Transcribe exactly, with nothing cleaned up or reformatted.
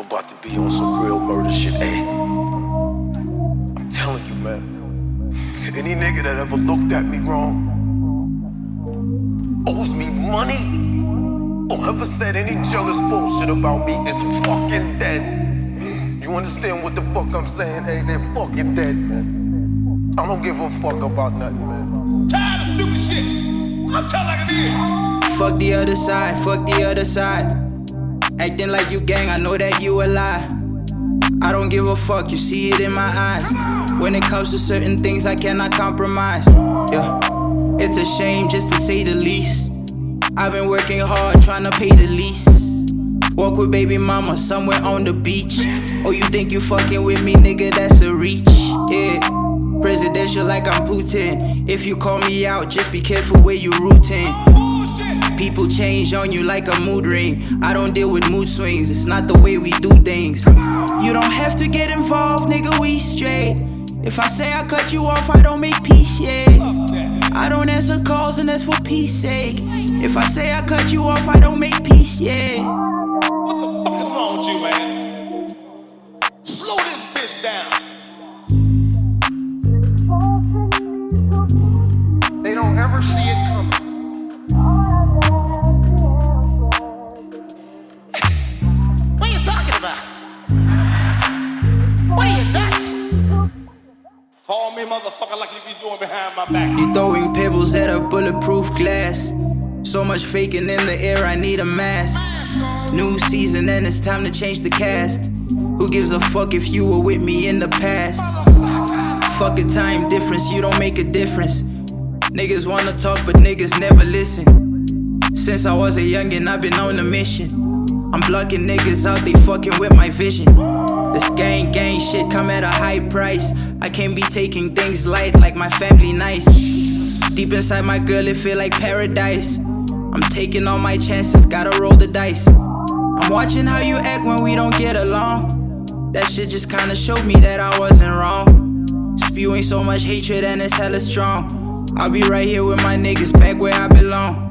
about to be on some real murder shit, eh? I'm telling you, man. Any nigga that ever looked at me wrong, owes me money, or ever said any jealous bullshit about me is fucking dead. You understand what the fuck I'm saying? Hey, they're fucking dead, man. I don't give a fuck about nothing, man. Tired of stupid shit. I'm telling like it is. Fuck the other side, fuck the other side. Acting like you gang, I know that you a lie. I don't give a fuck, you see it in my eyes. When it comes to certain things, I cannot compromise. Yeah, it's a shame just to say the least. I've been working hard trying to pay the lease. Walk with baby mama somewhere on the beach. Oh, you think you fucking with me, nigga, that's a reach. Yeah, presidential like I'm Putin. If you call me out, just be careful where you rooting. People change on you like a mood ring. I don't deal with mood swings, it's not the way we do things. You don't have to get involved, nigga, we straight. If I say I cut you off, I don't make peace, yeah. I don't answer calls and that's for peace sake. If I say I cut you off, I don't make peace, yeah. What the fuck is wrong with you, man? Slow this bitch down. They don't ever see it coming. What are you talking about? What are you, nuts? Call me motherfucker like you be doing behind my back. You throwing pebbles at a bulletproof glass. So much faking in the air, I need a mask. New season and it's time to change the cast. Who gives a fuck if you were with me in the past? Fuck a time difference, you don't make a difference. Niggas wanna talk but niggas never listen. Since I was a youngin', I've been on a mission. I'm blocking niggas out, they fucking with my vision. This gang gang shit come at a high price. I can't be taking things light like my family nice. Deep inside my girl, it feel like paradise. I'm taking all my chances, gotta roll the dice. I'm watching how you act when we don't get along. That shit just kinda showed me that I wasn't wrong. Spewing so much hatred and it's hella strong. I'll be right here with my niggas back where I belong.